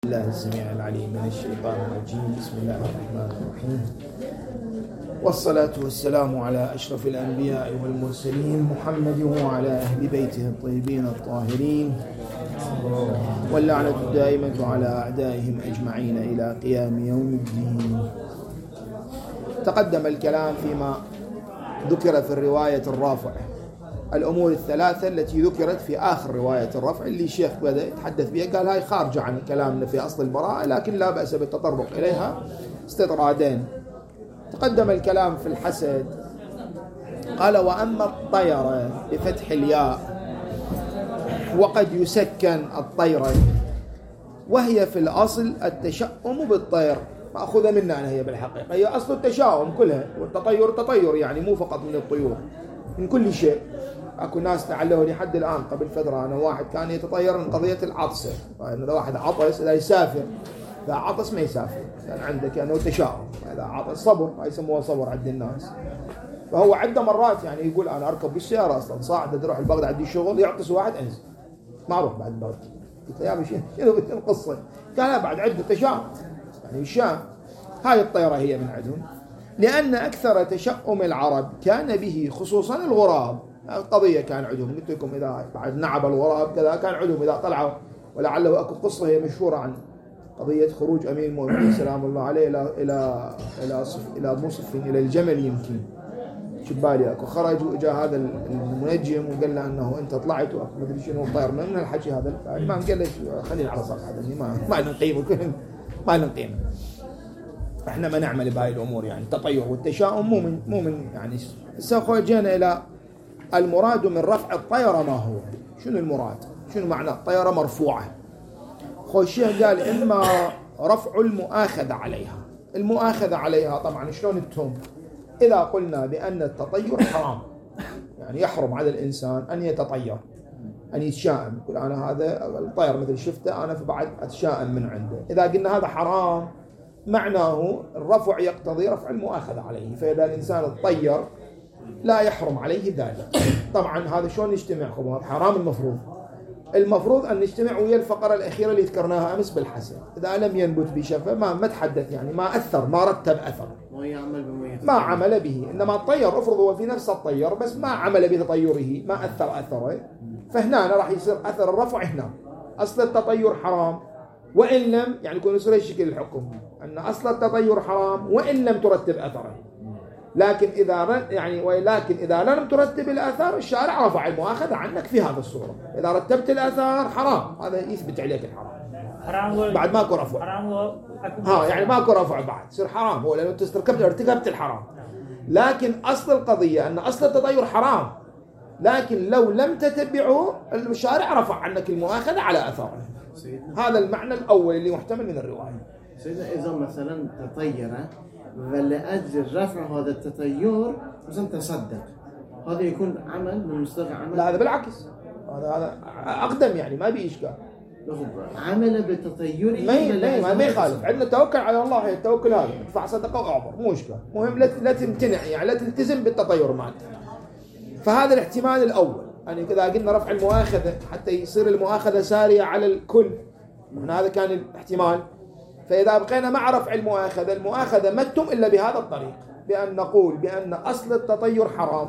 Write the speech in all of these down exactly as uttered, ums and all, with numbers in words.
الله السميع العليم من الشيطان الرجيم. بسم الله الرحمن الرحيم، والصلاة والسلام على أشرف الأنبياء والمرسلين محمد وعلى أهل بيته الطيبين الطاهرين، واللعنة الدائمة على أعدائهم أجمعين إلى قيام يوم الدين. تقدم الكلام فيما ذكر في الرواية الرافع، الأمور الثلاثة التي ذكرت في آخر رواية الرفع اللي الشيخ بدأ يتحدث بها، قال هاي خارجة عن كلامنا في أصل البراءة، لكن لا بأس بالتطرق إليها استطرادين. تقدم الكلام في الحسد، قال وأما الطيرة بفتح الياء وقد يسكن الطيرة، وهي في الأصل التشأم بالطير، مأخوذة منا أنا هي بالحقيقة، هي أصل التشاؤم كلها، والتطير تطير يعني مو فقط من الطيور، من كل شيء. اكو ناس تعلموا لحد الان. قبل فتره انا واحد كان يتطير من قضيه العطسه، يعني اذا واحد عطس اذا يسافر، اذا عطس ما يسافر، يعني عنده كانه تشاؤم، اذا عطس صبر، هاي يسموها صبر عند الناس. فهو عده مرات يعني يقول انا اركب بالسياره اصلا صاعد اروح البغداد عندي شغل، يعطس واحد انزل ما اروح بعد البغداد. قلت يا ابي شنو القصه؟ قال بعد عده تشاؤم، يعني الشام هاي الطيره هي من عندهم، لأن أكثر تشأم العرب كان به، خصوصا الغراب. القضية كان عندهم، قلت لكم إذا بعد نعب الغراب كذا كان عندهم إذا طلعوا. ولعله أكو قصة هي مشهورة عن قضية خروج أمير المؤمنين سلام الله عليه إلى إلى إلى صف إلى مصف إلى الجمل، يمكن شبالي أكو خرج وإجا هذا المنجم وقال له أنه أنت طلعت وأكو مدري شنو طير من الحكي هذا. الإمام قال له خلينا على صف هذا، ما ما نقيمه ما نقيمه احنا ما نعمل بهاي الامور، يعني التطير والتشاؤم مو من مو من يعني. سوف جينا الى المراد من رفع الطيره. ما هو شنو المراد؟ شنو معنى الطيره مرفوعه؟ خو الشيخ قال اما رفع المؤاخذه عليها. المؤاخذه عليها طبعا شلون التهم؟ اذا قلنا بان التطير حرام، يعني يحرم على الانسان ان يتطير، ان يتشائم، يقول انا هذا الطير مثل شفته انا فبعد اتشائم من عنده. اذا قلنا هذا حرام معناه الرفع يقتضي رفع المؤاخذة عليه، فإذا الإنسان الطير لا يحرم عليه ذلك. طبعا هذا شلون نجتمع؟ خبوات حرام. المفروض المفروض أن نجتمع ويا الفقرة الأخيرة اللي ذكرناها أمس بالحسد، إذا لم ينبت بشفة ما ما تحدث، يعني ما أثر، ما رتب أثر، ما عمل به. إنما الطير افرض هو في نفس الطير بس ما عمل بتطيره، ما أثر أثره، فهنا راح يصير أثر الرفع. هنا أصل التطير حرام وإن لم، يعني يكون يصير الشكل الحكم أن أصل التطير حرام وإن لم ترتب أثره. لكن إذا يعني ولكن إذا لم ترتب الأثر الشارع رفع المؤاخذة عنك في هذا الصورة. إذا رتبت الأثر حرام، هذا يثبت عليك الحرام. حرام بعد ماكو رفع. حرام ها يعني ماكو رفع بعد، يصير حرام هو لأنه أنت ارتكبت ارتكبت الحرام. لكن أصل القضية أن أصل التطير حرام، لكن لو لم تتبعه الشارع رفع عنك المؤاخذة على أثره. هذا المعنى الأول اللي محتمل من الرواية. سيدنا إذا مثلا تطير ولأجل رفع هذا التطير مثلا تصدق، هذا يكون عمل من مصدر عمل؟ لا هذا بالعكس، هذا هذا أقدم، يعني ما بي إشكال. عمل بالتطير ما ما يخالف، عندنا توكل على الله، التوكل هذا ادفع صدقة وأعبر مو إشكال، مهم لا لا تمتنع، يعني لا تلتزم بالتطير مالك. فهذا الاحتمال الأول، يعني كذا قلنا رفع المؤاخذة حتى يصير المؤاخذة سارية على الكل، هذا كان الاحتمال. فإذا بقينا مع رفع المؤاخذة، المؤاخذة ما تتم إلا بهذا الطريق، بأن نقول بأن أصل التطير حرام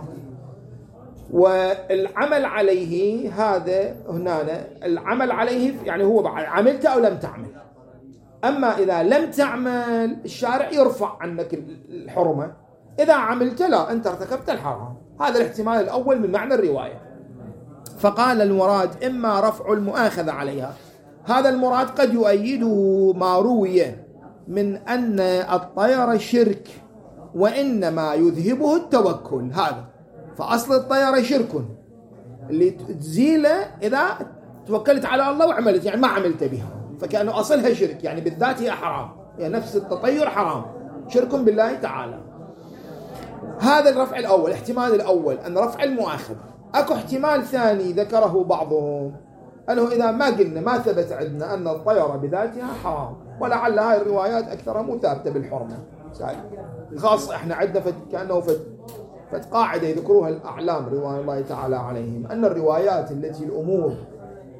والعمل عليه هذا هنا العمل عليه، يعني هو عملت أو لم تعمل. أما إذا لم تعمل الشارع يرفع عنك الحرمة، إذا عملت لا أنت ارتكبت الحرام. هذا الاحتمال الأول من معنى الرواية. فقال المراد إما رفع المؤاخذة عليها، هذا المراد قد يؤيده ما روي من أن الطير شرك وإنما يذهبه التوكل. هذا فأصل الطير شرك اللي تزيله إذا توكلت على الله وعملت، يعني ما عملت بها، فكأنه أصلها شرك، يعني بالذات هي حرام، يعني نفس التطير حرام، شرك بالله تعالى. هذا الرفع الأول، احتمال الأول أن رفع المؤاخذة. أكو احتمال ثاني ذكره بعضهم، أنه إذا ما قلنا ما ثبت عندنا أن الطيرة بذاتها حرام، ولعل هاي الروايات أكثرها مو ثابتة بالحرمة، خاصة إحنا عندنا كأنه فت فت قاعدة يذكروها الأعلام رضوان الله تعالى عليهم، أن الروايات التي الأمور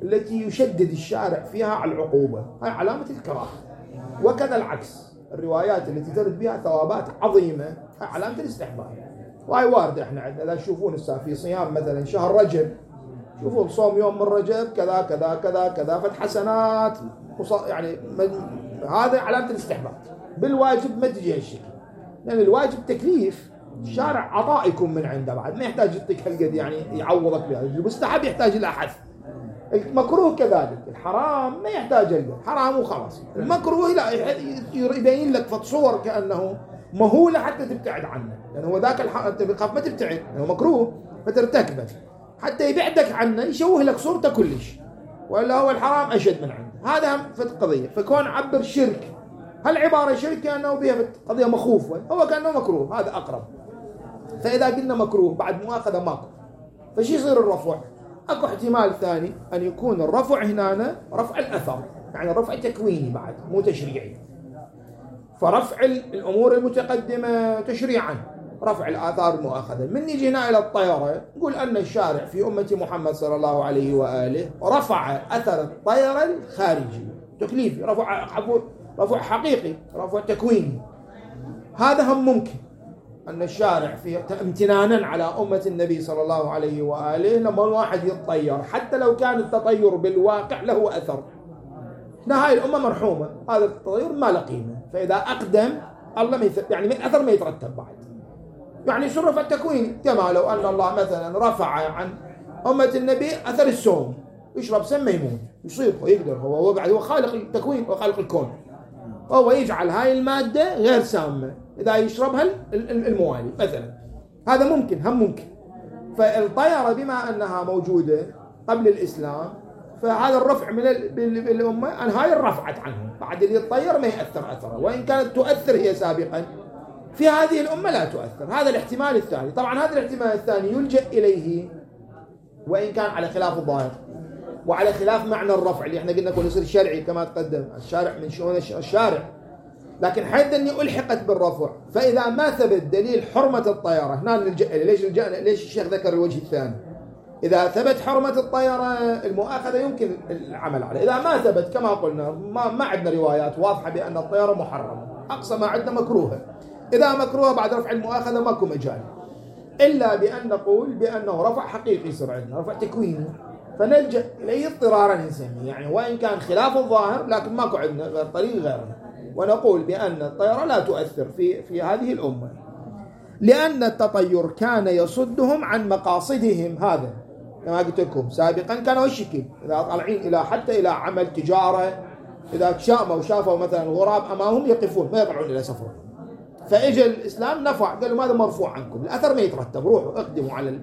التي يشدد الشارع فيها على العقوبة، هاي علامة الكراهة. وكذا العكس، الروايات التي ترد بها ثوابات عظيمة هاي علامة الاستحباب. وهي واردة احنا عندنا، إذا تشوفون في صيام مثلا شهر رجب، شوفوا صوم يوم من رجب كذا كذا كذا كذا فت حسنات، يعني هذا علامة الاستحباب. بالواجب ما تجي هالشيء، لأن الواجب تكليف، الشارع عطاء يكون من عنده، بعد ما يحتاج يعطيك هالقد يعني يعوضك بها. المستحب يحتاج إلى حث، المكروه كذلك، الحرام ما يحتاج القد، حرام وخلاص. المكروه لا يبين لك فتصور كأنه مهولة حتى تبتعد عنه، لأنه هو ذاك الحرام أنت بتخاف ما تبتعد، لأنه مكروه فترتكبه حتى يبعدك عنه، يشوه لك صورته كلش، ولا هو الحرام أشد من عنده. هذا هم في القضية. فكون عبر شرك، هالعبارة شرك كأنه بها قضية مخوفة، هو كأنه مكروه، هذا أقرب. فإذا قلنا مكروه بعد مؤاخذة ماكو، فشي يصير الرفع؟ أكو احتمال ثاني أن يكون الرفع هنا رفع الأثر، يعني رفع تكويني بعد مو تشريعي. فرفع الأمور المتقدمة تشريعا، رفع الآثار المؤاخذة. من نيجي هنا إلى الطيرة، نقول أن الشارع في أمة محمد صلى الله عليه وآله رفع أثر الطيرة الخارجي تكليفي، رفع رفع حقيقي، رفع تكويني. هذا هم ممكن أن الشارع في امتنانا على أمة النبي صلى الله عليه وآله لما الواحد يتطير، حتى لو كان التطير بالواقع له أثر، هنا هاي الأمة مرحومة، هذا التطير ما له قيمة. فإذا أقدم الله ما يثبت، يعني من أثر ما يترتب بعد، يعني شرف التكوين. كما لو أن الله مثلا رفع عن أمة النبي أثر السوم، يشرب سم يموت، يصيب ويقدر، هو هو بعد هو خالق التكوين وخالق الكون، هو يجعل هاي المادة غير سامة إذا يشربها الموالي مثلا. هذا ممكن، هم ممكن. فالطيرة بما أنها موجودة قبل الإسلام، فهذا الرفع من الأمة أن هاي الرفعت عنهم، بعد اللي يتطير ما يأثر أثره، وإن كانت تؤثر هي سابقا في هذه الأمة لا تؤثر. هذا الاحتمال الثاني. طبعا هذا الاحتمال الثاني يلجأ إليه وإن كان على خلاف الظاهر وعلى خلاف معنى الرفع اللي احنا قلنا كله يصير شرعي كما تقدم، الشارع من شؤون الشارع، لكن حيث أني ألحقت بالرفع. فإذا ما ثبت دليل حرمة الطيرة، هنا نلجأ إليه. ليش نلجأ؟ ليش الشيخ ذكر الوجه الثاني؟ إذا ثبت حرمة الطيرة المؤاخذة يمكن العمل عليه. إذا ما ثبت كما قلنا ما, ما عندنا روايات واضحة بأن الطيرة محرمة، أقصى ما عندنا مكروهة. إذا مكروهة بعد رفع المؤاخذة ماكو مجال، إلا بأن نقول بأنه رفع حقيقي يصير عندنا، رفع تكويني، فنلجأ إليه اضطرارا نسميه، يعني وإن كان خلاف الظاهر لكن ماكو عندنا غير طريق غيره. ونقول بأن الطيرة لا تؤثر في في هذه الأمة، لأن التطير كان يصدهم عن مقاصدهم. هذا كما قلت لكم سابقا كانوا الشكل إذا طالعين إلى حتى إلى عمل تجارة، إذا شاموا وشافوا مثلا غراب أمامهم يقفون ما يطلعون إلى سفر. فإجا الإسلام نفع، قالوا هذا مرفوع عنكم، الأثر ما يترتب، روحوا اقدموا على ال...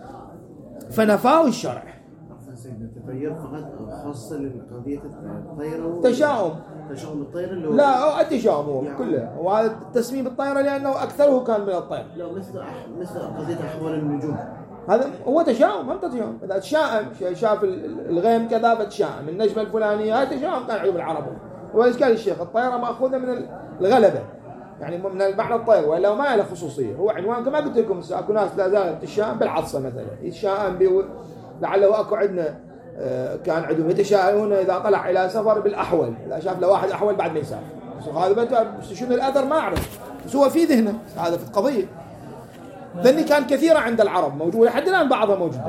فنفاوا الشرع. التطير فقط خاصة لقضية الطيرة، تشاؤم تشاؤم الطيرة اللي هو لا أو التشاؤم يعني كله، وهذا تسميم الطيرة لأنه أكثره كان من الطير. لا مثل مثل قضية أحوال النجوم، هذا هو تشاؤم، هم تشاؤم. إذا تشاؤم شاف الغيم كذا فتشاؤم، النجمة الفلانية هذا تشاؤم كان عيوب العرب. وإيش قال الشيخ؟ الطيرة مأخوذة من الغلبة، يعني من المعنى الطير، ولا ما له خصوصية. هو عنوان كما قلت لكم اكو ناس لا زالت تشاؤم بالعطسة مثلا، يتشاؤم بو... لعله اكو عندنا كان عندهم يتشاءمون اذا طلع الى سفر بالاحول، اذا شاف له واحد احول بعد ما يسافر. هذا شنو الاثر ما اعرف، بس هو في ذهنه هذا في القضيه. ذني كان كثيره عند العرب موجوده لحد الان، بعضها موجوده.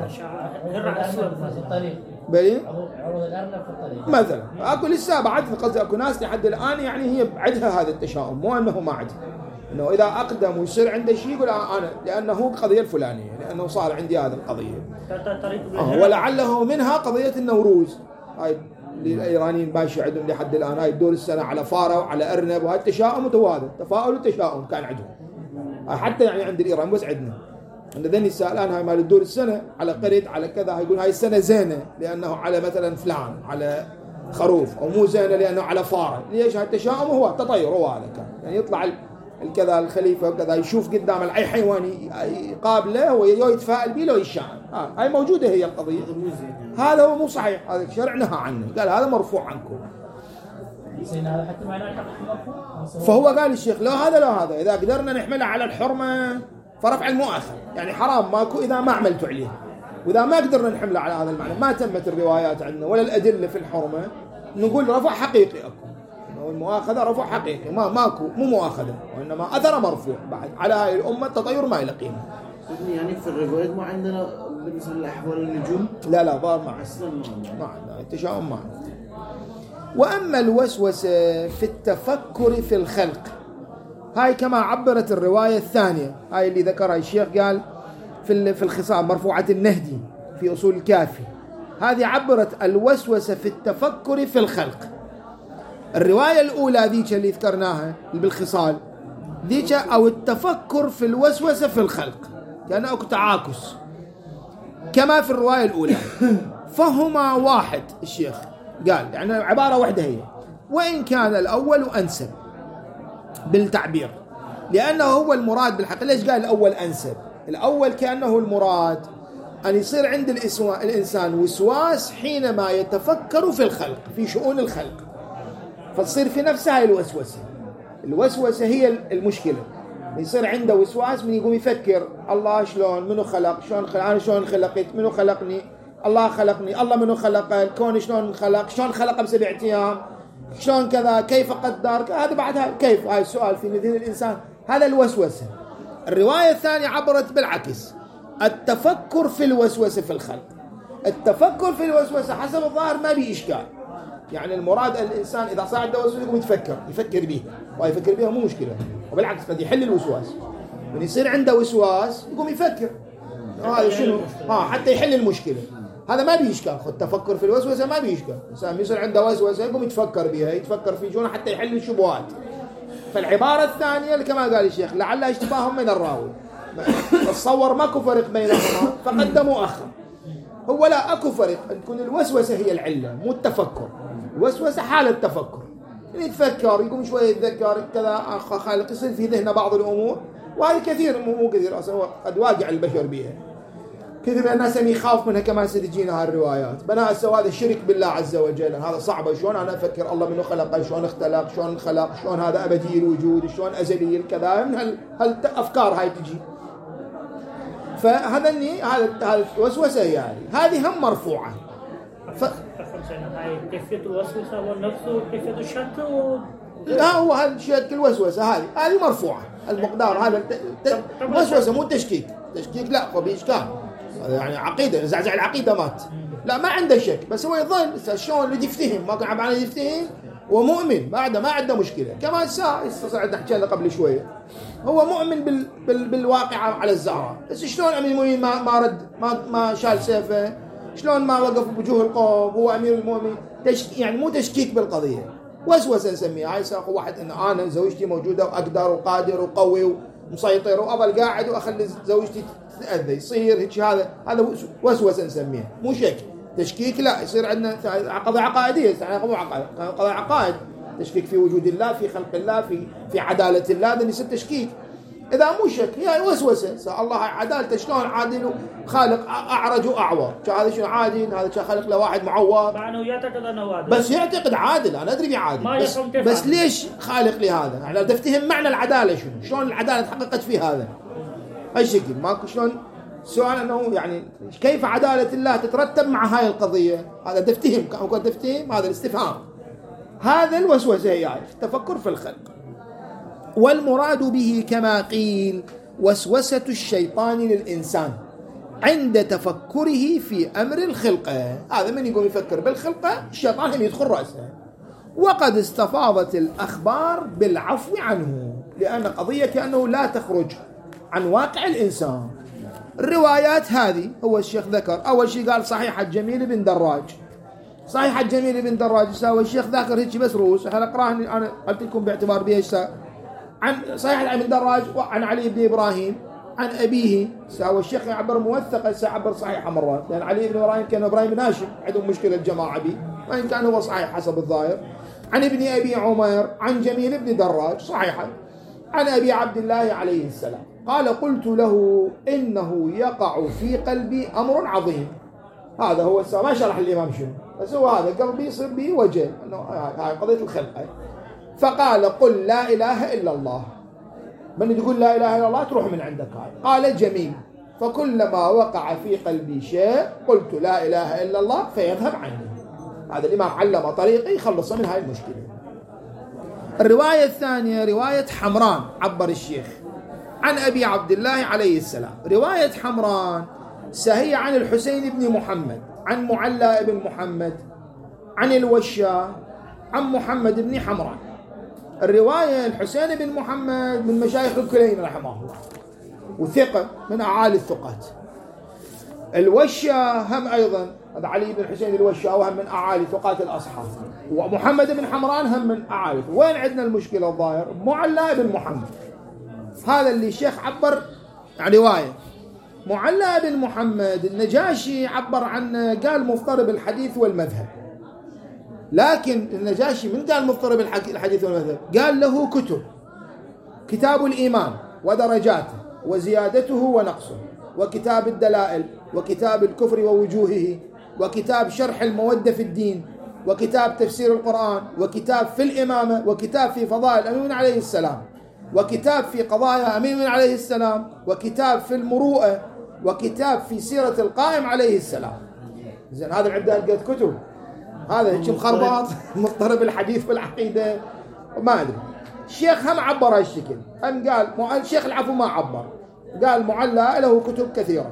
في الطريق بلي عروض الارنب في الطريق مثلا، اكو لسه بعد قصدي اكو ناس لحد الان يعني هي عندها هذا التشاؤم، مو انه ما عندها، انه اذا اقدم ويصير عنده شيء يقول انا لانه القضيه الفلانيه، لانه صار عندي هذه القضيه. آه ولعله منها قضيه النوروز، هاي اللي الايرانيين باشي عندهم لحد الان، هاي دور السنه على فاره وعلى ارنب، وهاي التشاؤم متوازن، تفاؤل وتشاؤم كان عندهم. حتى يعني عند الايران بس عندنا عند ذني السائلان هاي مال الدور السنه على قرد على كذا، يقول هاي السنه زينه لانه على مثلا فلان على خروف، او مو زينه لانه على فاره. ليش؟ هاي التشاؤم هو تطير، هو هذا كان يعني يطلع الكذا الخليفه وكذا يشوف قدام اي حيوان يقابله ويتفائل به لو يشاء. آه. هاي موجوده هي القضيه. هذا هو مو صحيح، هذا الشرع نهى عنه، قال هذا مرفوع عنكم. هذا حتى معناه مرفوع. فهو قال الشيخ لو هذا لو هذا اذا قدرنا نحملها على الحرمه فرفع المؤاخذه، يعني حرام ماكو اذا ما عملتوا عليه، وإذا ما قدرنا نحمله على هذا المعنى، ما تمت الروايات عندنا ولا الأدلة في الحرمة، نقول رفع حقيقي أكو، المؤاخذة رفع حقيقي، ما ماكو مو مؤاخذة، وإنما أثر مرفوع بعد على هاي الأمة. التطير ما له قيمة. يعني في الروايات ما عندنا بالنسبة لأحوال النجوم؟ لا لا ضار ما أصلا ما عندنا التشاؤم ما عندنا. وأما الوسوسة في التفكر في الخلق، هاي كما عبرت الرواية الثانية، هاي اللي ذكرها الشيخ قال في في الخصام مرفوعة النهدي في أصول الكافي، هذه عبرت الوسوسة في التفكر في الخلق. الرواية الأولى ذيك اللي ذكرناها بالخصال ذيك، أو التفكر في الوسوسة في الخلق، كان أكو تعاكس كما في الرواية الأولى. فهما واحد، الشيخ قال يعني عبارة واحدة هي، وإن كان الأول أنسب بالتعبير، لأنه هو المراد بالحق. ليش قال الأول أنسب؟ الأول كأنه المراد أن يصير عند الإنسان وسواس حينما يتفكر في الخلق، في شؤون الخلق، فتصير في نفسها الوسوسة. الوسوسة هي المشكلة، يصير عنده وسواس من يقوم يفكر الله شلون، منو خلق، شلون خلق، أنا شلون خلقت، منو خلقني، الله خلقني، الله منو خلق الكون، شلون خلق، شلون خلق بسبع أيام، شلون كذا، كيف قدر، هذا بعدها كيف، هاي السؤال في ذهن الإنسان، هذا الوسوسة. الرواية الثانية عبرت بالعكس، التفكر في الوسوسة في الخلق. التفكر في الوسوسة حسب الظاهر ما بي إشكال، يعني المراد الإنسان إذا صار عنده وسوسة يقوم يتفكر يفكر بيها، ويفكر بيها مو مشكلة، وبالعكس قد يحل الوسواس. من يصير عنده وسواس يقوم يفكر هذا شنو، ها حتى يحل المشكلة، هذا ما بي إشكال. خد تفكر في الوسوسة ما بي إشكال، الإنسان يصير عنده وسوسة يقوم يتفكر بيها، يتفكر في شنو حتى يحل الشبهات. فالعبارة الثانية كما قال الشيخ لعل اشتباه من الراوي، تصور ماكو فرق بينهما فقدموا أخر. هو لا أكو فرق، أن تكون الوسوسة هي العلة مو التفكر. الوسوسة حالة تفكر، يعني يتفكر يقوم شوية يتذكر كذا أخ خالق، يصير في ذهنه بعض الأمور، وهذه كثير مو كثير أصلا قد واقع البشر بها. كثير من الناس يخاف منها كما ستجينا هالروايات، بناء هذا الشرك بالله عز وجل، هذا صعب، شلون أنا أفكر الله منه خلق، شلون اختلق، شلون خلق، شلون هذا أبدي الوجود، شلون أزلي الكذا، من هالأفكار هاي تجي. فهذا اللي هذا الوسوسة يعني هذه هم مرفوعة. ف... هاي كيفية الوسوسة والنفس وكيفية الشك و... لا هو هذا الشك الوسوسة هذه هذه مرفوعة المقدار، هذا الوسوسة مو تشكيك، تشكيك لا فبإشكال، يعني عقيدة زعزع العقيدة مات، لا ما عنده شك، بس هو يظل شلون اللي يفتهم، ما كان عم يفتهم ومؤمن بعد ما عنده مشكلة. كما الساعة استطعنا نحكي هذا قبل شوية، هو مؤمن بال بال بالواقعة على الزهرة، بس شلون أمير المؤمنين ما ما رد ما ما شال سيفه، شلون ما وقف بوجوه القوم، هو أمير المؤمنين، تش يعني مو تشكيك بالقضية، وسوسة نسميها. هاي ساق واحد إن أنا زوجتي موجودة وأقدر وقادر وقوي ومسيطر وأظل قاعد وأخلي زوجتي تتأذى، يصير هيك، هذا هذا وسوسة نسميها مو شك. تشكيك لا، يصير عندنا قضايا عقائدية، مو عقائد، قضايا عقائد، تشكيك في وجود الله، في خلق الله، في في عدالة الله، هذا يصير تشكيك. إذا مو شك هي وسوسة، الله عدالته شلون عادل خالق أعرج وأعور، هذا شنو عادل، هذا خلق له واحد معور، مع أنه يعتقد أنه عادل، بس يعتقد عادل، أنا أدري بعادل، ما بس, بس ليش خالق لي هذا؟ يعني تفتهم معنى العدالة شنو، شلون العدالة تحققت في هذا أي شكل، ماكو شلون سؤال أنه يعني كيف عدالة الله تترتب مع هاي القضية، هذا تفتهم، كان تفتهم هذا الاستفهام، هذا الوسوسة يعني التفكر في الخلق. والمراد به كما قيل وسوسة الشيطان للإنسان عند تفكره في أمر الخلقة، هذا من يقوم يفكر بالخلقة الشيطان هم يدخل رأسه. وقد استفاضت الأخبار بالعفو عنه، لأن قضية كأنه لا تخرج عن واقع الإنسان. الروايات هذه هو الشيخ ذكر أول شيء قال صحيح الجميل بن دراج، صحيح الجميل بن دراج ساوى الشيخ ذاكر هيك بس رؤوس، احنا نقراه أنا قلت لكم باعتبار بيش عن صحيح ابن دراج وعن علي بن إبراهيم عن أبيه، ساوى الشيخ يعبر موثقة سيعبر صحيحة مرات، لأن علي بن إبراهيم كان إبراهيم بن هاشم عندهم مشكلة الجماعة به، وإن كان هو صحيح حسب الظاهر. عن ابن أبي عمر عن جميل بن دراج صحيحا عن أبي عبد الله عليه السلام قال قلت له إنه يقع في قلبي أمر عظيم، هذا هو السلام، ما شرح الإمام شنو، بس هو هذا قلبي يصير به وجه أنه هاي قضية الخلقة. فقال قل لا إله إلا الله، من تقول لا إله إلا الله تروح من عندك هاي. قال جميل فكلما وقع في قلبي شيء قلت لا إله إلا الله فيذهب عني. هذا الإمام علم طريقي يخلص من هاي المشكلة. الرواية الثانية رواية حمران، عبر الشيخ عن أبي عبد الله عليه السلام. رواية حمران سهي عن الحسين بن محمد عن معلى بن محمد عن الوشا عن محمد بن حمران. الرواية الحسين بن محمد من مشايخ الكلين رحمه الله وثقة من أعالي الثقات. الوشا هم أيضا هذا علي بن حسين الوشا وهم من أعالي ثقات الأصحاب، ومحمد بن حمران هم من أعالي. وين عندنا المشكلة الظاهر؟ معلى بن محمد، هذا اللي الشيخ عبر عن رواية معلى بن محمد. النجاشي عبر عنه قال مضطرب الحديث والمذهب، لكن النجاشي من قال مضطرب الحديث والمذهب؟ قال له كتب، كتاب الإيمان ودرجاته وزيادته ونقصه، وكتاب الدلائل، وكتاب الكفر ووجوهه، وكتاب شرح المودة في الدين، وكتاب تفسير القرآن، وكتاب في الإمامة، وكتاب في فضائل الأمين عليه السلام، وكتاب في قضايا أمين عليه السلام، وكتاب في المروءة، وكتاب في سيرة القائم عليه السلام. زين هذا العدة قد كتب، هذا هيك مخربط مضطرب الحديث والعقيدة ما أدري. الشيخ هم عبر هالشكل، هم قال الشيخ العفو ما عبر، قال معلى له كتب كثيرة.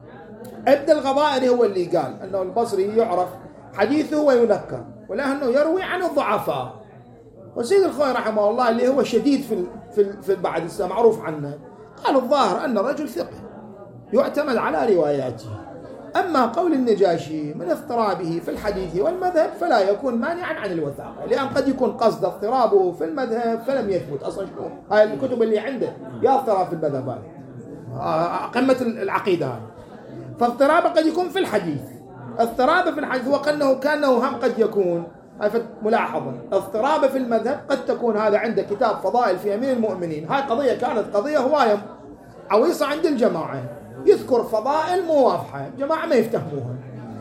ابن الغضائري هو اللي قال أنه البصري يعرف حديثه وينكر ولأنه يروي عن الضعفاء. وسيد الخوي رحمه الله اللي هو شديد في في في بعد السنة معروف عنه، قال الظاهر أن الرجل ثقة يعتمد على رواياته. أما قول النجاشي من اضطرابه في الحديث والمذهب فلا يكون مانعا عن الوثاقة، لأن قد يكون قصد اضطرابه في المذهب فلم يثبت أصلا. شنو هاي الكتب اللي عنده يا اضطراب في المذهب هاي قمة العقيدة هاي، فاضطرابه قد يكون في الحديث. اضطرابه في الحديث وقنه كأنه هم قد يكون هاي ملاحظة. اضطرابه في المذهب قد تكون هذا عنده كتاب فضائل في أمير المؤمنين، هاي قضية كانت قضية هواية عويصة عند الجماعة، يذكر فضائل مو واضحة، جماعة ما يفتهموها،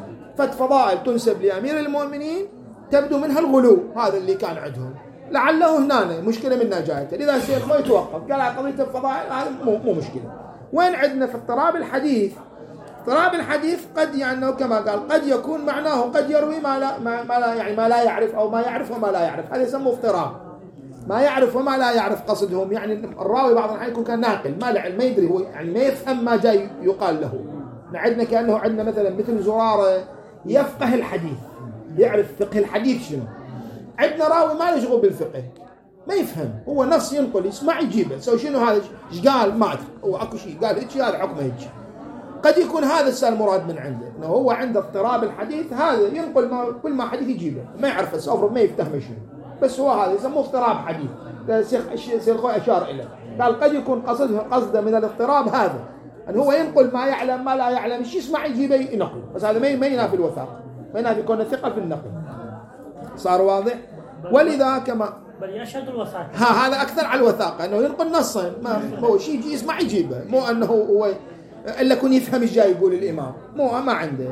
فضائل تنسب لأمير المؤمنين تبدو منها الغلو، هذا اللي كان عندهم، لعله هنا مشكلة منها جايته. لذا الشيخ ما يتوقف قال قضية الفضائل هذا مو, مو مشكلة. وين عندنا في اضطراب الحديث؟ اضطراب الحديث قد يعني كما قال قد يكون معناه قد يروي ما لا, ما, ما لا يعني ما لا يعرف أو ما يعرف وما لا يعرف، هذا يسموه اضطراب. ما يعرف وما لا يعرف قصدهم، يعني الراوي بعض الأحيان يكون كان ناقل ما العلم ما يدري، هو يعني ما يفهم ما جاي يقال له. عندنا كأنه عندنا مثلا مثل زرارة يفقه الحديث، يعرف فقه الحديث شنو. عندنا راوي ما له شغل بالفقه، ما يفهم، هو نص ينقل يسمع يجيبه، سو شنو هذا ايش قال ما ادري، هو اكو شيء قال هيك هذا حكمه هيك. قد يكون هذا السؤال المراد من عنده، انه هو عنده اضطراب الحديث، هذا ينقل ما كل ما حديث يجيبه ما يعرف السفر ما يفتهم شنو، بس هو هذا يسموه اضطراب حديث. الشيخ الخوي اشار اليه قال قد يكون قصده قصده من الاضطراب هذا ان هو ينقل ما يعلم ما لا يعلم، ايش يسمع يجيبه ينقل، بس هذا ما ما ينافي الوثاقه، ما ينافي يكون ثقه في النقل. صار واضح؟ ولذا كما بل يشهد الوثاقه ها هذا اكثر على الوثاقه، انه ينقل نصا ما هو شيء يجي يسمع يجيبه، مو انه هو الا يكون يفهم ايش جاي يقول الامام، مو ما عنده.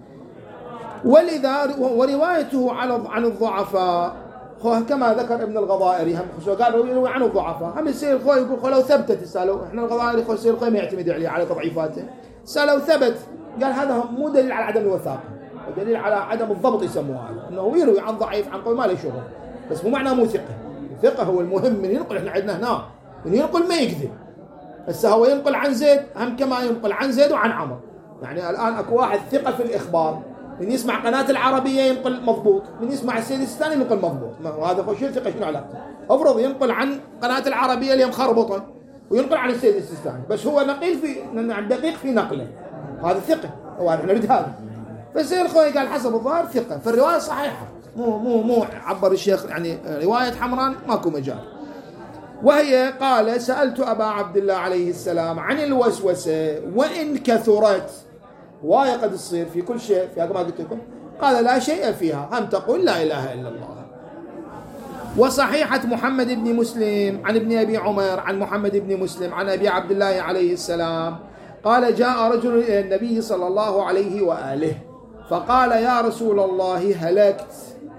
ولذا وروايته عن عن الضعفاء كما ذكر ابن الغضائري هم قال يروي عن الضعفاء، هم السيد الخوي يقول لو ثبتت السالو احنا الغضائري خو السيد الخوي ما يعتمد عليه على تضعيفاته، سالو ثبت قال هذا مو دليل على عدم الوثاقه، دليل على عدم الضبط يسموه هذا، انه يروي عن ضعيف عن قوي ما له شغل، بس مو معناه مو ثقه، الثقه هو المهم من ينقل. احنا عندنا هنا من ينقل ما يكذب، بس هو ينقل عن زيد هم كما ينقل عن زيد وعن عمر، يعني الان اكو واحد ثقه في الاخبار من يسمع قناة العربية ينقل مضبوط، من يسمع السيد السيستاني ينقل مضبوط، وهذا هو شيء ثقة شنو علاقته؟ افرض ينقل عن قناة العربية اللي مخربطة وينقل عن السيد السيستاني، بس هو نقيل في دقيق في نقله، هذا ثقة، هو احنا نريد هذا. فالسيد الخوي قال حسب الظاهر ثقة، فالرواية صحيحة، مو مو مو عبر الشيخ يعني رواية حمران ماكو مجال. وهي قال سألت أبا عبد الله عليه السلام عن الوسوسة وإن كثرت، واية قد تصير في كل شيء فيها كما قلت لكم، قال لا شيء فيها، هم تقول لا إله إلا الله. وصحيحة محمد بن مسلم عن ابن أبي عمر عن محمد بن مسلم عن أبي عبد الله عليه السلام قال جاء رجل إلى النبي صلى الله عليه وآله فقال يا رسول الله هلكت،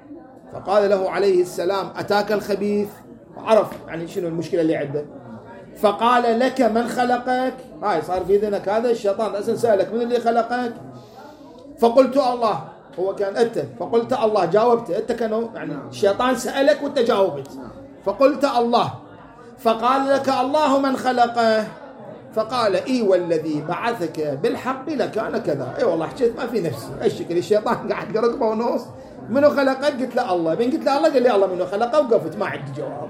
فقال له عليه السلام أتاك الخبيث، وعرف يعني شنو المشكلة اللي عنده، فقال لك من خلقك؟ هاي صار في ذهنك هذا الشيطان أصلا سألك من اللي خلقك؟ فقلت الله. هو كان أنت فقلت الله، جاوبت أنت، كانوا يعني الشيطان سألك وأنت جاوبت. فقلت الله. فقال لك الله من خلقه؟ فقال إي والذي بعثك بالحق لكان كذا. إي والله حكيت ما في نفسي، إيش شكل الشيطان قاعد رقبه ونص. منو خلقك؟ قلت له الله. بين قلت له الله قال لي الله منو خلقه، وقفت ما عندي جواب.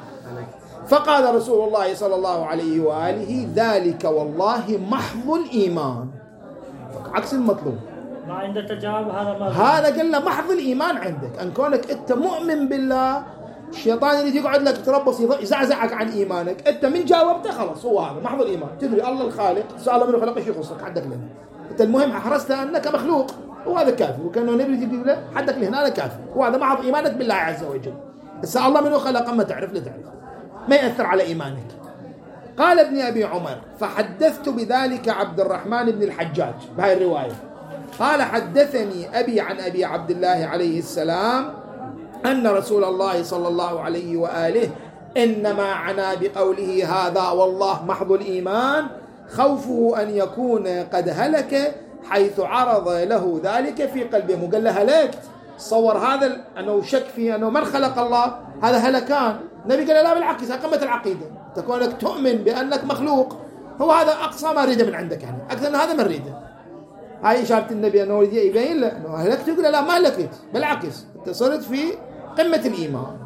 فقال رسول الله صلى الله عليه وآله ذلك والله محض الإيمان، عكس المطلوب. ما عنده تجاوب هذا ما هذا قال له محض الإيمان عندك، أن كونك أنت مؤمن بالله. الشيطان اللي يقعد لك تربص يزعزعك عن إيمانك، أنت من جاوبته خلاص هو هذا محض الإيمان. تدري الله الخالق، سؤال منه خلق، ايش يخصك؟ حدك له أنت، المهم حرصت أنك مخلوق، وهذا كافي. وكانه نبي تجيب له حدك له هذا كافي، وهذا محض إيمانك بالله عز وجل. بس الله منه خلق ما تعرف لا تعرف، ما يأثر على إيمانك. قال ابن أبي عمر فحدثت بذلك عبد الرحمن بن الحجاج بهاي الرواية. قال حدثني أبي عن أبي عبد الله عليه السلام أن رسول الله صلى الله عليه وآله إنما عنا بقوله هذا والله محض الإيمان خوفه أن يكون قد هلك، حيث عرض له ذلك في قلبه. وقال له هلكت، صور هذا أنه شك في أنه من خلق الله هذا هلكان. النبي قال لا بالعكس، قمة العقيدة تكونك تؤمن بأنك مخلوق، هو هذا أقصى ما ريده من عندك، يعني أكثر من هذا ما ريده. هاي إشارة النبي أنه يبين له أنه هلكت، يقول لا ما هلكت، بالعكس أنت صرت في قمة الإيمان.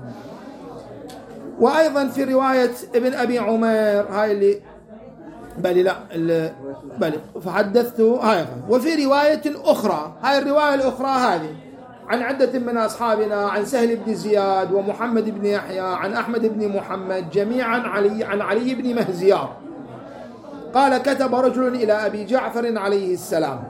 وأيضا في رواية ابن أبي عمر هاي اللي بل لا بل فحدثت هاي. وفي رواية أخرى، هاي الرواية الأخرى هذه عن عدة من أصحابنا، عن سهل بن زياد ومحمد بن يحيى عن أحمد بن محمد جميعا علي عن علي بن مهزيار قال كتب رجل إلى أبي جعفر عليه السلام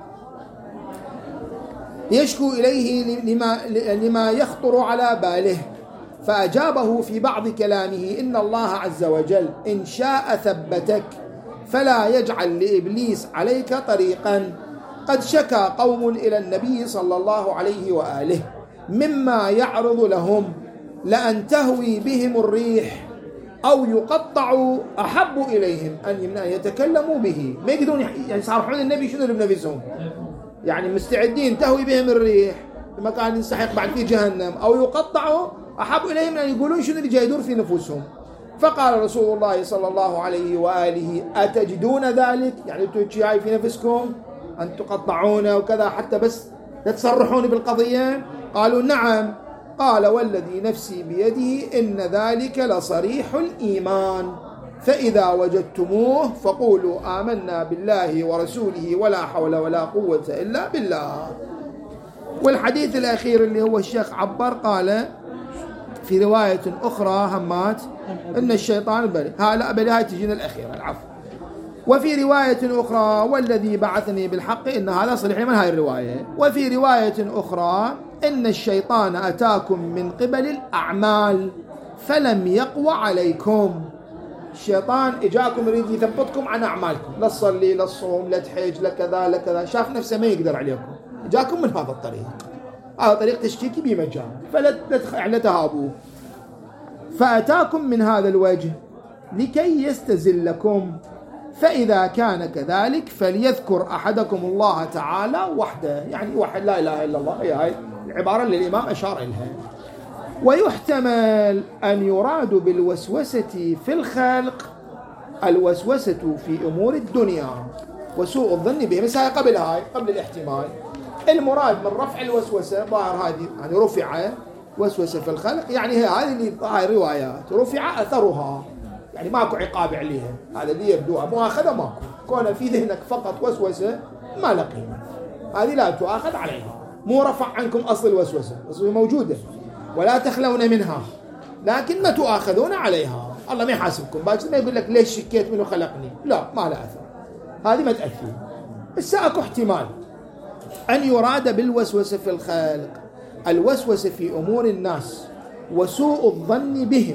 يشكو إليه لما, لما يخطر على باله، فأجابه في بعض كلامه إن الله عز وجل إن شاء ثبتك فلا يجعل لإبليس عليك طريقا. قد شكى قوم إلى النبي صلى الله عليه وآله مما يعرض لهم، لأن تهوي بهم الريح أو يقطعوا أحب إليهم أن يتكلموا به. ما يقدرون يصارحون النبي شنو اللي بنفسهم، يعني مستعدين تهوي بهم الريح بمكان ينسحق بعد في جهنم، أو يقطعوا أحب إليهم أن يقولون شنو اللي جاي يدور في نفوسهم. فقال رسول الله صلى الله عليه وآله أتجدون ذلك؟ يعني أنتم هاي في نفسكم أن تقطعون وكذا حتى بس تتصرحون بالقضية؟ قالوا نعم. قال والذي نفسي بيده إن ذلك لصريح الإيمان، فإذا وجدتموه فقولوا آمنا بالله ورسوله ولا حول ولا قوة إلا بالله. والحديث الأخير اللي هو الشيخ عبر قال في رواية أخرى همات إن الشيطان بلي ها لا بلي هاي تجينا الأخيرة العفو. وفي رواية أخرى والذي بعثني بالحق، إن هذا صحيح من هاي الرواية. وفي رواية أخرى إن الشيطان أتاكم من قبل الأعمال فلم يقوى عليكم. الشيطان إجاكم يريد يثبتكم عن أعمالكم، لا تصلي لا تصوم لا تحج لا كذا لا كذا، شاف نفسه ما يقدر عليكم، إجاكم من هذا الطريق، هذا طريق تشكيكي بمجال، فلا تهابوه. فأتاكم من هذا الوجه لكي يستزلكم، فإذا كان كذلك فليذكر أحدكم الله تعالى وحده، يعني واحد لا إله إلا الله، هي هاي العبارة اللي الإمام أشار إليها. ويحتمل أن يراد بالوسوسة في الخلق الوسوسة في أمور الدنيا وسوء الظن به، بس هاي قبل هاي قبل الاحتمال. المراد من رفع الوسوسة ظاهر هذه يعني رفع وسوسة في الخلق، يعني هي هذه اللي هاي روايات رفع أثرها، يعني ماكو عقاب عليها، هذا اللي يبدوها مؤاخذة ماكو، كون في ذهنك فقط وسوسة ما له قيمة، هذه لا تؤاخذ عليها، مو رفع عنكم أصل الوسوسة، الوسوسة موجودة ولا تخلون منها، لكن ما تؤاخذون عليها، الله ما يحاسبكم، باكر ما يقول لك ليش شكيت منه خلقني، لا ما له أثر، هذه ما تأثير. بس أكو احتمال أن يراد بالوسوسة في الخلق الوسوسة في أمور الناس وسوء الظن بهم،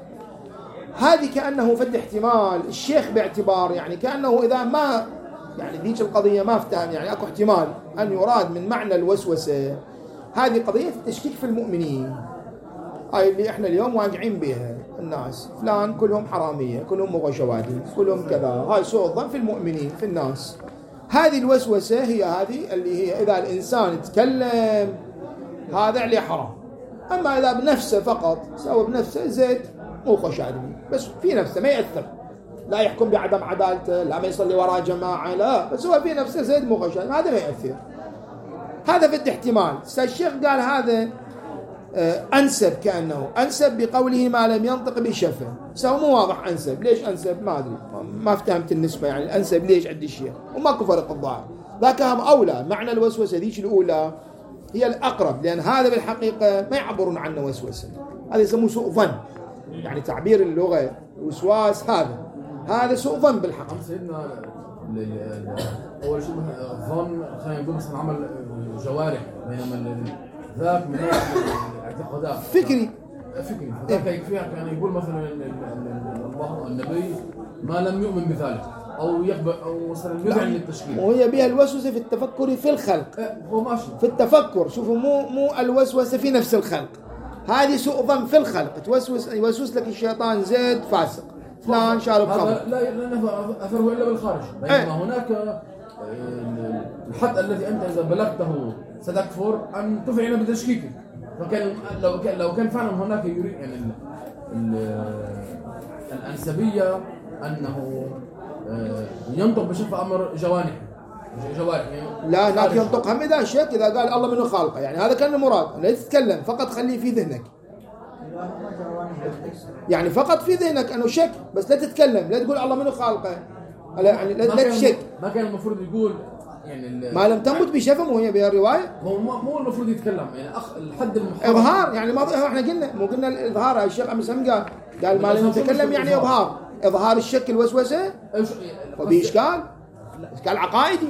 هذه كأنه فد احتمال الشيخ باعتبار يعني كأنه إذا ما يعني ذيك القضية ما افتهم، يعني أكو احتمال أن يراد من معنى الوسوسة هذه قضية التشكيك في المؤمنين، هاي اللي احنا اليوم واقعين بها الناس، فلان كلهم حرامية، كلهم مغشوادين، كلهم كذا، هاي سوء الظن في المؤمنين في الناس. هذه الوسوسة هي هذه اللي هي إذا الإنسان يتكلم هذا عليه حرام. أما إذا بنفسه فقط سوى بنفسه زيد مو خوش آدمي، بس في نفسه ما يأثر، لا يحكم بعدم عدالته، لا ما يصلي وراء جماعة، لا، بس هو في نفسه زيد مو خوش آدمي، هذا ما يأثر. هذا في الاحتمال. الشيخ قال هذا أنسب، كأنه أنسب بقوله ما لم ينطق بشفه. سو مو واضح أنسب، ليش أنسب ما أدري، ما فهمت النسبة يعني الأنسب ليش عند الشيخ، وماكو فرق الظاهر. ذاك هم أولى، معنى الوسوسة ذيك الأولى هي الأقرب، لأن هذا بالحقيقة ما يعبرون عنه وسوسة، هذا يسموه سوء ظن، يعني تعبير اللغة وسواس، هذا هذا سوء ظن بالحق. سيدنا أول شيء الظن خلينا نقول مثلا عمل جوارح، بينما ذاك من الاعتقادات فكري فكري فذاك يكفيها كان يقول مثلا الله النبي ما لم يؤمن بذلك او يقبل او مثلا يذعن للتشكيك، وهي بها الوسوسه في التفكر في الخلق. هو ماشي في التفكر، شوفوا مو مو الوسوسه في نفس الخلق، هذه سوء ظن في الخلق. توسوس يوسوس لك الشيطان زيد فاسق، فلان شارب خمر، لا لا اثره الا بالخارج، بينما ايه؟ هناك الحد الذي انت اذا بلغته ستكفر أن تفعل بتشكيكه. فكان لو كان لو كان فعلا هناك يريد يعني ال ال الأنسبية أنه ينطق بشفة أمر جوانح جوارح يعني لا هناك ينطق هم إذا شك، إذا قال الله منه خالقه، يعني هذا كان المراد، لا تتكلم فقط خليه في ذهنك، يعني فقط في ذهنك أنه شك، بس لا تتكلم، لا تقول الله منه خالقه، يعني لا, لا تشك. ما كان المفروض يقول يعني ما لم تمت بشفم، وهي بها الرواية هو مو المفروض يتكلم، يعني أخ الحد المحرم إظهار، يعني ما احنا قلنا مو قلنا الإظهار، الشيخ أبو سلم قال قال ما لم يتكلم يعني إظهار، إظهار الشك الوسوسة وبإشكال إشكال عقائدي،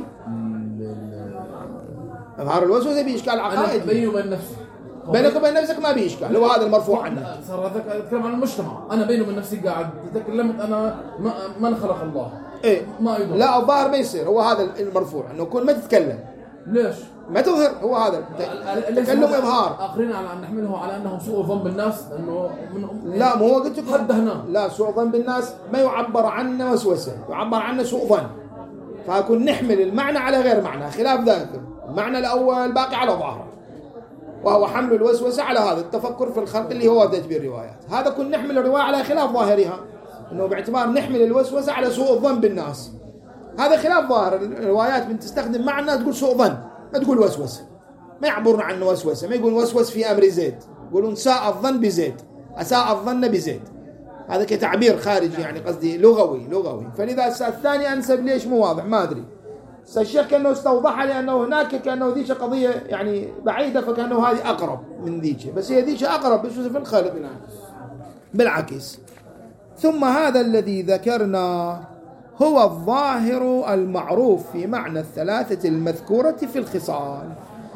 إظهار الوسوسة بإشكال عقائدي بيني وبين نفسي، بينك وبين نفسك ما بإشكال، هو هذا المرفوع عنه. صار هذاك أتكلم عن المجتمع، أنا بيني وبين نفسي قاعد تكلمت أنا ما من خلق الله إيه ما يضر. لا الظاهر ما يصير، هو هذا المرفوع انه يكون ما تتكلم. ليش؟ ما تظهر، هو هذا تكلم اظهار. اخرين على ان نحمله على انه سوء ظن بالناس، انه من لا مو هو قلت لك حد هنا لا سوء ظن بالناس ما يعبر عنه وسوسه، يعبر عنه سوء ظن، فكن نحمل المعنى على غير معنى، خلاف ذاك المعنى الاول باقي على ظاهره، وهو حمل الوسوسه على هذا التفكر في الخلق اللي هو ودت به الروايات. هذا كن نحمل الروايه على خلاف ظاهرها، انه باعتبار نحمل الوسوسه على سوء الظن بالناس، هذا خلاف ظاهر الروايات. من تستخدم معنى تقول سوء ظن، ما تقول وسوسه، ما يعبرون عنه وسوسه، ما يقول وسوس في امر زيد، يقولون ساء الظن بزيد، اساء الظن بزيد، هذا كتعبير خارجي يعني قصدي لغوي لغوي. فلذا الثاني انسب ليش مو واضح ما ادري. الشيخ كانه استوضحها لانه هناك كانه ذيك قضيه يعني بعيده، فكانه هذه اقرب من ذيك، بس هي ذيك اقرب بس في الخلق بالعكس. ثم هذا الذي ذكرنا هو الظاهر المعروف في معنى الثلاثة المذكورة في الخصال.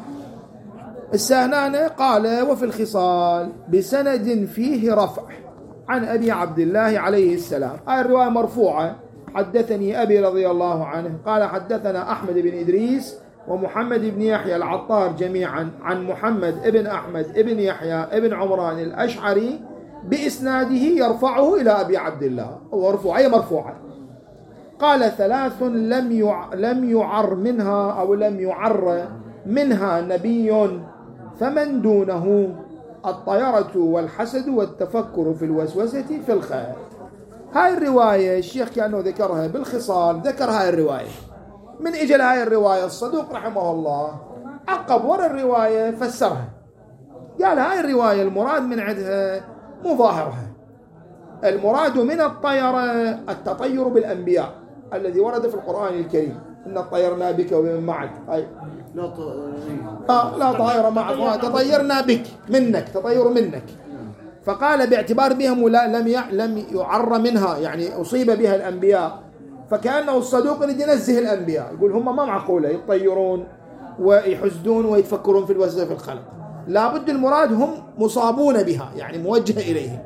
السهنان قال وفي الخصال بسند فيه رفع عن أبي عبد الله عليه السلام. هذه الرواية مرفوعة، حدثني أبي رضي الله عنه قال حدثنا أحمد بن إدريس ومحمد بن يحيى العطار جميعا عن محمد ابن أحمد ابن يحيى ابن عمران الأشعري بإسناده يرفعه إلى أبي عبد الله، هو مرفوع أي مرفوعة. قال ثلاث لم يع... لم يعر منها أو لم يعر منها نبي فمن دونه الطيرة والحسد والتفكر في الوسوسة في الخير. هاي الرواية الشيخ كأنه ذكرها بالخصال، ذكر هاي الرواية من إجل هاي الرواية الصدوق رحمه الله عقب ورا الرواية فسرها، قال هاي الرواية المراد من عندها مو ظاهرها، المراد من الطيرة التطير بالأنبياء الذي ورد في القرآن الكريم إن طيرنا بك ومن معك. أي لا ط... آه لا طائر معك، تطيرنا بك منك، تطير منك. فقال باعتبار بهم لم لم يعر منها يعني أصيب بها الأنبياء، فكأنه الصدوق الذي ينزه الأنبياء، يقول هم ما معقولة يطيرون ويحسدون ويتفكرون في الوسوسة في الخلق، لابد المراد هم مصابون بها يعني موجه إليهم.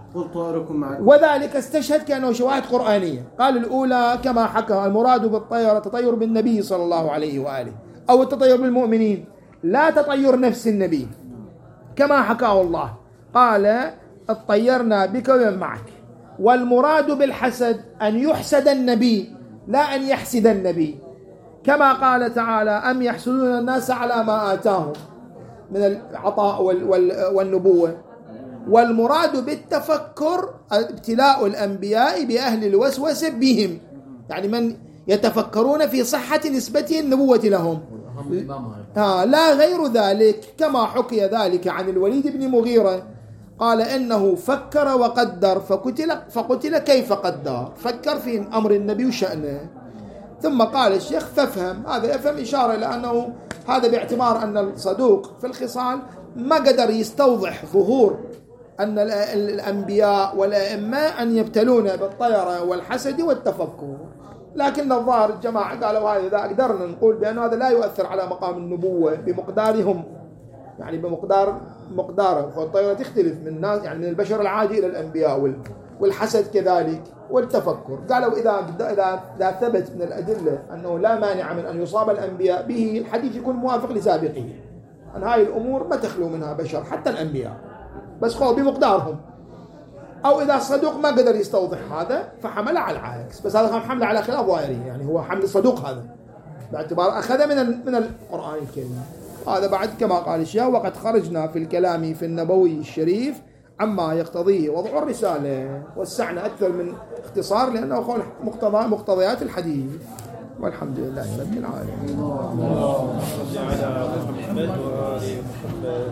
وذلك استشهد كأنه شواهد قرآنية. قال الأولى كما حكى المراد بالطير التطير بالنبي صلى الله عليه وآله أو التطير بالمؤمنين، لا تطير نفس النبي كما حكاه الله. قال اطيرنا بك ومن معك. والمراد بالحسد أن يحسد النبي لا أن يحسد النبي، كما قال تعالى أم يحسدون الناس على ما آتاهم من العطاء والنبوة. والمراد بالتفكر ابتلاء الأنبياء بأهل الوسوسة بهم، يعني من يتفكرون في صحة نسبته النبوة لهم، آه لا غير ذلك، كما حكي ذلك عن الوليد بن مغيرة قال إنه فكر وقدر فقتل, فقتل كيف قدر، فكر في أمر النبي وشأنه. ثم قال الشيخ فافهم، هذا يفهم إشارة إلى أنه هذا باعتبار أن الصدوق في الخصال ما قدر يستوضح ظهور أن الأنبياء والأئمة أن يبتلون بالطيرة والحسد والتفكر. لكن الظاهر الجماعة قالوا هذا، إذا قدرنا نقول بأن هذا لا يؤثر على مقام النبوة بمقدارهم، يعني بمقدار مقدارهم، فالطيرة تختلف من الناس، يعني من البشر العادي إلى الأنبياء، والحسد كذلك والتفكر. قالوا إذا إذا إذا ثبت من الأدلة أنه لا مانع من أن يصاب الأنبياء به، الحديث يكون موافق لسابقه، أن هاي الأمور ما تخلو منها بشر حتى الأنبياء، بس خو بمقدارهم. أو إذا الصدوق ما قدر يستوضح هذا فحمل على العكس، بس هذا حمل على خلاف ظاهري، يعني هو حمل الصدوق هذا باعتبار أخذ من من القرآن الكريم. هذا بعد كما قال الشيخ وقد خرجنا في الكلام في النبوي الشريف عما يقتضيه وضع الرسالة، وسعنا أكثر من اختصار لأنه قول مقتضى مقتضيات الحديث. والحمد لله رب العالمين.